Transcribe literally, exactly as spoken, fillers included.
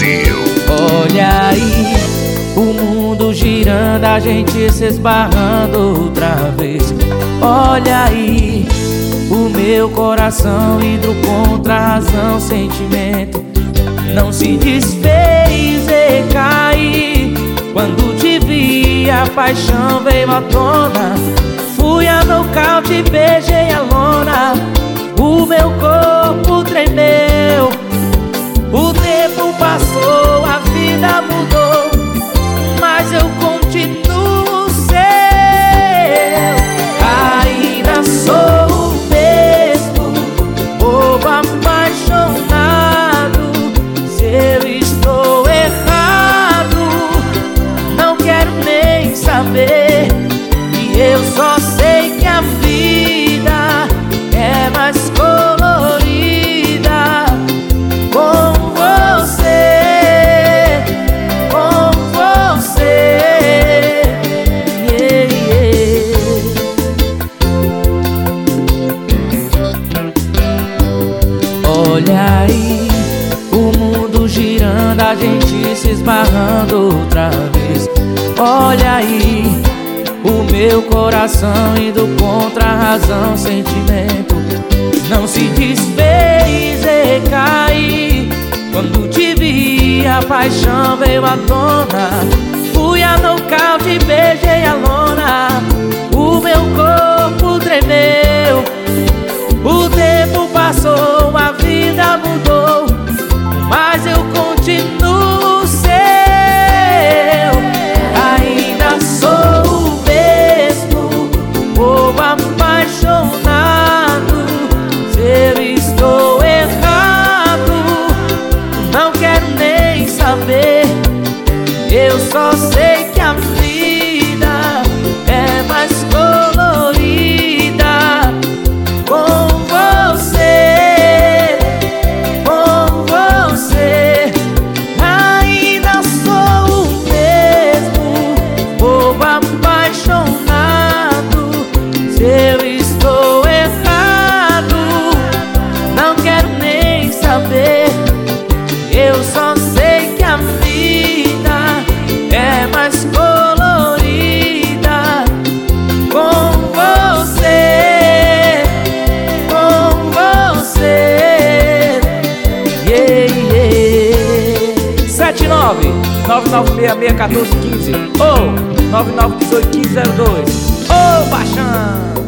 Brasil. Olha aí, o mundo girando, a gente se esbarrando outra vez. Olha aí, o meu coração indo contra a razão, sentimento não se desfez e caí. Quando te vi, a paixão veio à tona. Fui a nocaute, beijei a lona. O meu corpo tremeu. O tempo passou, a vida mudou, mas eu continuo seu. Ainda sou o mesmo, bobo apaixonado. Se eu estou errado, não quero nem saber. E eu só sei que a vida é mais colorida com você, com você. Yeah, yeah. Olha aí, o mundo girando, a gente se esbarrando outra vez. Olha aí, o meu coração indo contra a razão, sentimento não se desfez e caí. Quando te vi, a paixão veio à tona. Fui a nocaute, beijei a lona. O meu corpo tremeu. O tempo passou, a vida mudou, mas eu continuo seu. Ainda sou o mesmo, povo apaixonado. Se eu estou errado, não quero nem saber. Eu só sei que a vida é mais colorida com você, com você. Ainda sou o mesmo, povo apaixonado. Se eu estou errado, não quero nem saber. Eu só sei que a vida é mais colorida com você, com você. Yeah, yeah. sete nove nove nove seis seis um quatro um cinco ou nove nove um oito um cinco zero dois. Ô, Baixão!